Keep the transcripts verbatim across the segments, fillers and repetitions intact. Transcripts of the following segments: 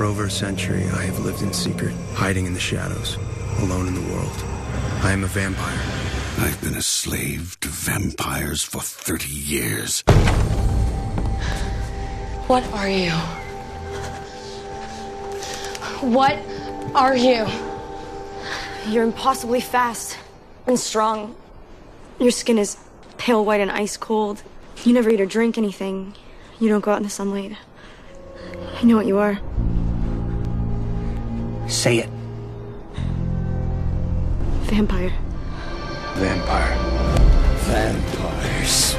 For over a century, I have lived in secret, hiding in the shadows, alone in the world. I am a vampire. I've been a slave to vampires for thirty years. What are you? What are you? You're impossibly fast and strong. Your skin is pale white and ice cold. You never eat or drink anything. You don't go out in the sunlight. I know what you are. Say it. Vampire. Vampire. Vampires.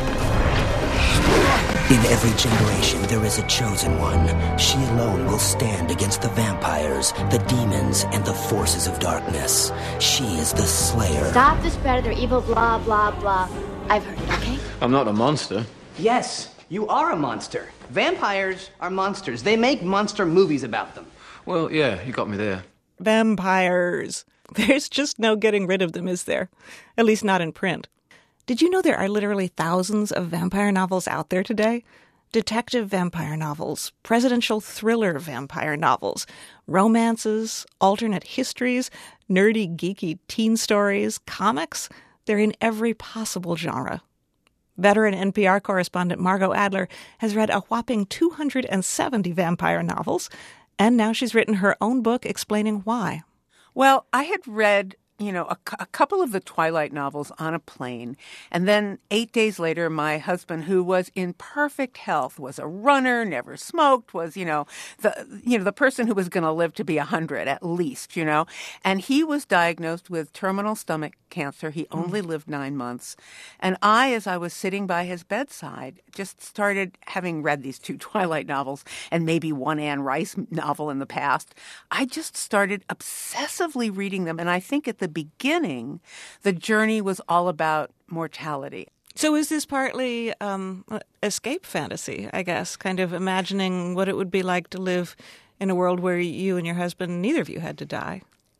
In every generation, there is a chosen one. She alone will stand against the vampires, the demons, and the forces of darkness. She is the Slayer. Stop the spread of their evil blah, blah, blah. I've heard it, okay? I'm not a monster. Yes, you are a monster. Vampires are monsters. They make monster movies about them. Well, yeah, you got me there. Vampires. There's just no getting rid of them, is there? At least not in print. Did you know there are literally thousands of vampire novels out there today? Detective vampire novels, presidential thriller vampire novels, romances, alternate histories, nerdy, geeky teen stories, comics. They're in every possible genre. Veteran N P R correspondent Margot Adler has read a whopping two hundred seventy vampire novels, and now she's written her own book explaining why. Well, I had read, you know, a, a couple of the Twilight novels on a plane. And then eight days later, my husband, who was in perfect health, was a runner, never smoked, was, you know, the, you know, the person who was going to live to be one hundred at least, you know. And he was diagnosed with terminal stomach cancer. He only mm. lived nine months. And I, as I was sitting by his bedside, just started, having read these two Twilight novels and maybe one Anne Rice novel in the past, I just started obsessively reading them. And I think at the beginning, the journey was all about mortality. So is this partly um, escape fantasy, I guess, kind of imagining what it would be like to live in a world where you and your husband, neither of you had to die?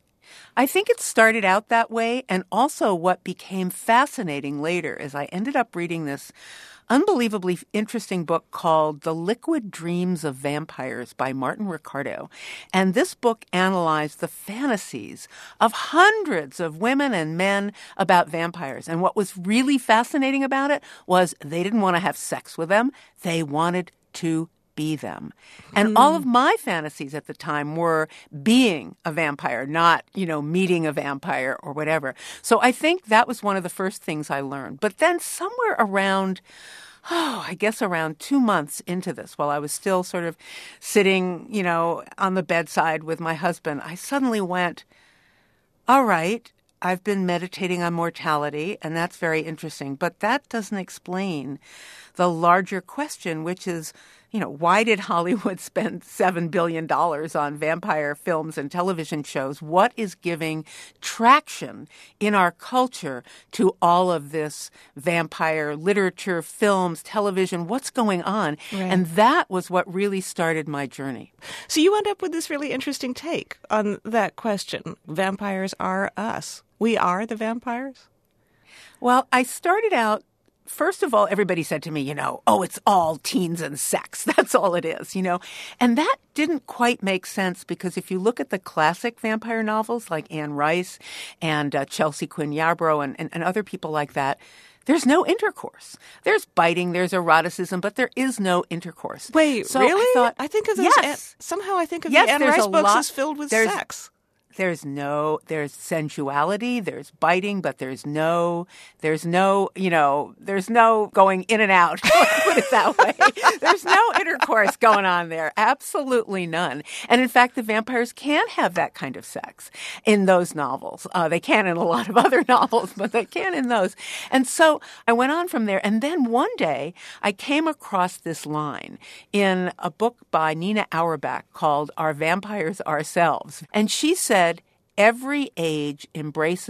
I think it started out that way, and also what became fascinating later is I ended up reading this unbelievably interesting book called The Liquid Dreams of Vampires by Martin Ricardo. And this book analyzed the fantasies of hundreds of women and men about vampires. And what was really fascinating about it was they didn't want to have sex with them. They wanted to be them. And mm. all of my fantasies at the time were being a vampire, not, you know, meeting a vampire or whatever. So I think that was one of the first things I learned. But then somewhere around, oh, I guess around two months into this, while I was still sort of sitting, you know, on the bedside with my husband, I suddenly went, all right, I've been meditating on mortality, and that's very interesting. But that doesn't explain the larger question, which is, you know, why did Hollywood spend seven billion dollars on vampire films and television shows? What is giving traction in our culture to all of this vampire literature, films, television? What's going on? Right. And that was what really started my journey. So you end up with this really interesting take on that question. Vampires are us. We are the vampires? Well, I started out, first of all, everybody said to me, you know, oh, it's all teens and sex. That's all it is, you know. And that didn't quite make sense because if you look at the classic vampire novels like Anne Rice and uh, Chelsea Quinn Yarbrough and, and, and other people like that, there's no intercourse. There's biting, there's eroticism, but there is no intercourse. Wait, so really? I, thought, I think of those. Yes. An- somehow I think of yes, the Anne Rice books lot, as filled with sex. There's no, there's sensuality, there's biting, but there's no, there's no, you know, there's no going in and out. Put it that way. There's no intercourse going on there. Absolutely none. And in fact, the vampires can have that kind of sex in those novels. Uh, they can in a lot of other novels, but they can in those. And so I went on from there. And then one day I came across this line in a book by Nina Auerbach called Are Vampires Ourselves? And she said, every age embraces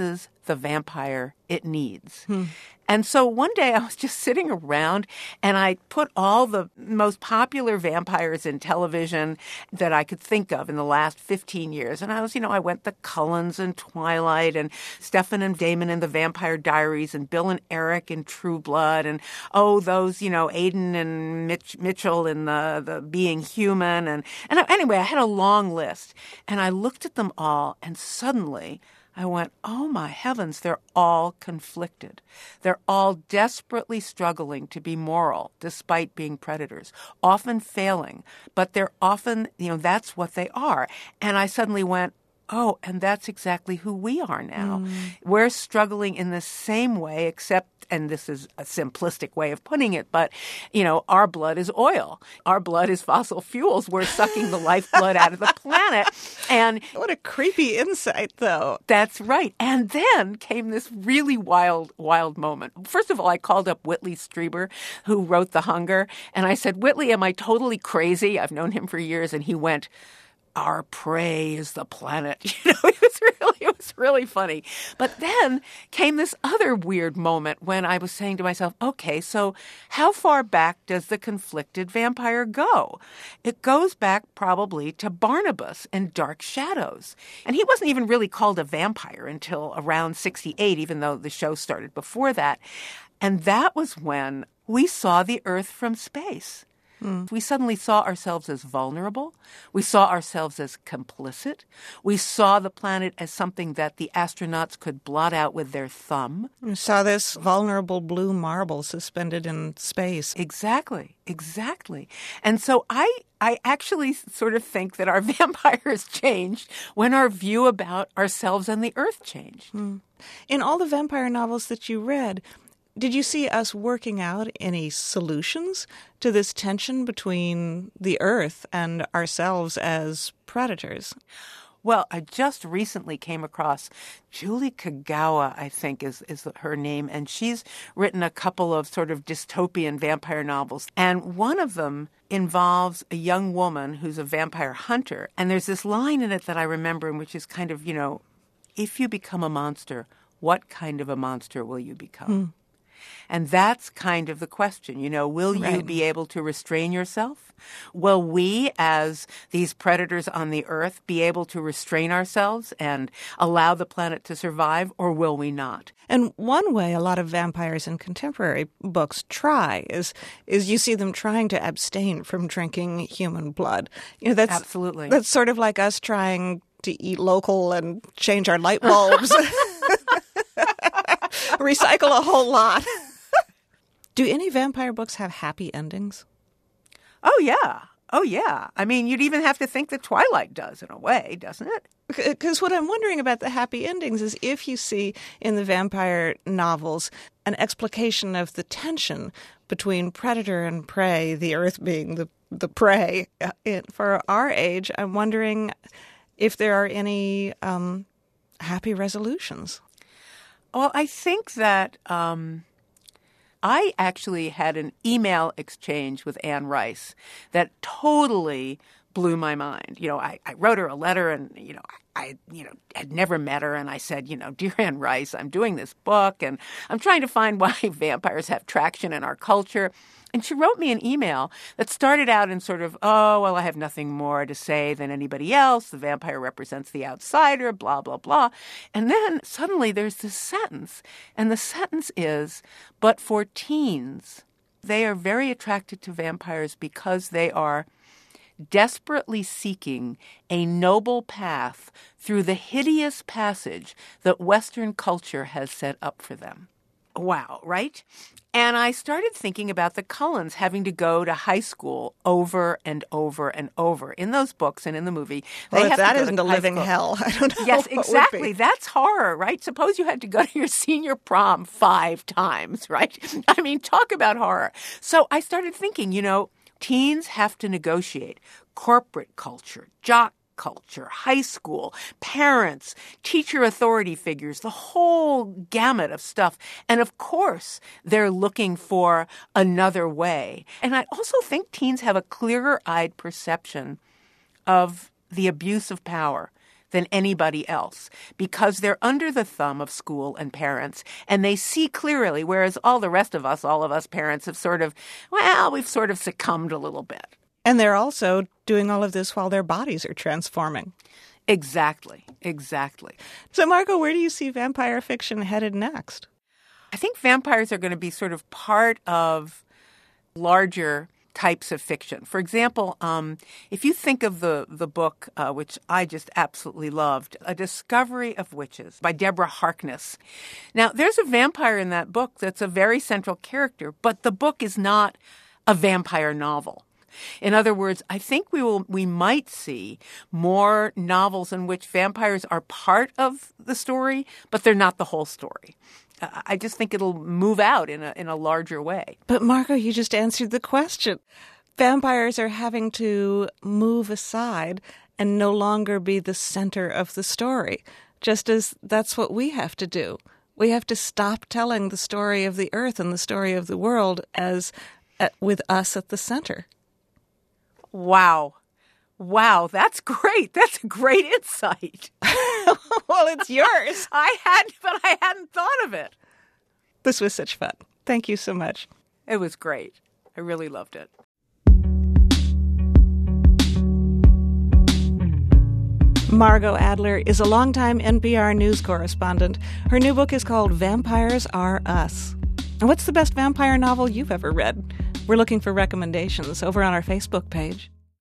the vampire it needs. Hmm. And so one day I was just sitting around and I put all the most popular vampires in television that I could think of in the last fifteen years. And I was, you know, I went the Cullens and Twilight and Stefan and Damon in the Vampire Diaries and Bill and Eric in True Blood and, oh, those, you know, Aiden and Mitch, Mitchell in the, the Being Human. And, and I, anyway, I had a long list. And I looked at them all and suddenly I went, oh, my heavens, they're all conflicted. They're all desperately struggling to be moral despite being predators, often failing. But they're often, you know, that's what they are. And I suddenly went, oh, and that's exactly who we are now. Mm. We're struggling in the same way, except, and this is a simplistic way of putting it, but, you know, our blood is oil. Our blood is fossil fuels. We're sucking the lifeblood out of the planet. And what a creepy insight, though. That's right. And then came this really wild, wild moment. First of all, I called up Whitley Strieber, who wrote The Hunger, and I said, Whitley, am I totally crazy? I've known him for years. And he went, our prey is the planet. You know, it was really, it was really funny. But then came this other weird moment when I was saying to myself, okay, so how far back does the conflicted vampire go? It goes back probably to Barnabas and Dark Shadows. And he wasn't even really called a vampire until around sixty-eight, even though the show started before that. And that was when we saw the Earth from space. Mm. We suddenly saw ourselves as vulnerable. We saw ourselves as complicit. We saw the planet as something that the astronauts could blot out with their thumb. We saw this vulnerable blue marble suspended in space. Exactly, exactly. And so I I actually sort of think that our vampires changed when our view about ourselves and the Earth changed. Mm. In all the vampire novels that you read, did you see us working out any solutions to this tension between the Earth and ourselves as predators? Well, I just recently came across Julie Kagawa, I think is, is her name, and she's written a couple of sort of dystopian vampire novels. And one of them involves a young woman who's a vampire hunter. And there's this line in it that I remember, which is kind of, you know, if you become a monster, what kind of a monster will you become? Hmm. And that's kind of the question, you know, will right. you be able to restrain yourself? Will we, as these predators on the Earth, be able to restrain ourselves and allow the planet to survive, or will we not? And one way a lot of vampires in contemporary books try is is you see them trying to abstain from drinking human blood. You know, that's absolutely that's sort of like us trying to eat local and change our light bulbs. Recycle a whole lot. Do any vampire books have happy endings? Oh, yeah. Oh, yeah. I mean, you'd even have to think that Twilight does in a way, doesn't it? Because what I'm wondering about the happy endings is if you see in the vampire novels an explication of the tension between predator and prey, the Earth being the, the prey. For our age, I'm wondering if there are any um, happy resolutions. Well, I think that um, I actually had an email exchange with Anne Rice that totally blew my mind. You know, I, I wrote her a letter and, you know, I, you know, had never met her. And I said, you know, dear Anne Rice, I'm doing this book and I'm trying to find why vampires have traction in our culture. And she wrote me an email that started out in sort of, oh, well, I have nothing more to say than anybody else. The vampire represents the outsider, blah, blah, blah. And then suddenly there's this sentence. And the sentence is, but for teens, they are very attracted to vampires because they are desperately seeking a noble path through the hideous passage that Western culture has set up for them. Wow, right? And I started thinking about the Cullens having to go to high school over and over and over. In those books and in the movie, they well, have that to go isn't to a high living school. hell. I don't know. Yes, what exactly. would be. That's horror, right? Suppose you had to go to your senior prom five times, right? I mean, talk about horror. So I started thinking, you know, teens have to negotiate corporate culture, jock culture, high school, parents, teacher authority figures, the whole gamut of stuff. And of course, they're looking for another way. And I also think teens have a clearer-eyed perception of the abuse of power than anybody else because they're under the thumb of school and parents, and they see clearly, whereas all the rest of us, all of us parents have sort of, well, we've sort of succumbed a little bit. And they're also doing all of this while their bodies are transforming. Exactly, exactly. So, Margot, where do you see vampire fiction headed next? I think vampires are going to be sort of part of larger types of fiction. For example, um, if you think of the, the book, uh, which I just absolutely loved, A Discovery of Witches by Deborah Harkness. Now, there's a vampire in that book that's a very central character, but the book is not a vampire novel. In other words, I think we will we might see more novels in which vampires are part of the story, but they're not the whole story. Uh, I just think it'll move out in a in a larger way. But Margot, you just answered the question. Vampires are having to move aside and no longer be the center of the story, just as that's what we have to do. We have to stop telling the story of the earth and the story of the world as uh, with us at the center. Wow. Wow, that's great. That's a great insight. Well, it's yours. I hadn't, but I hadn't thought of it. This was such fun. Thank you so much. It was great. I really loved it. Margot Adler is a longtime N P R news correspondent. Her new book is called Vampires Are Us. And what's the best vampire novel you've ever read? We're looking for recommendations over on our Facebook page.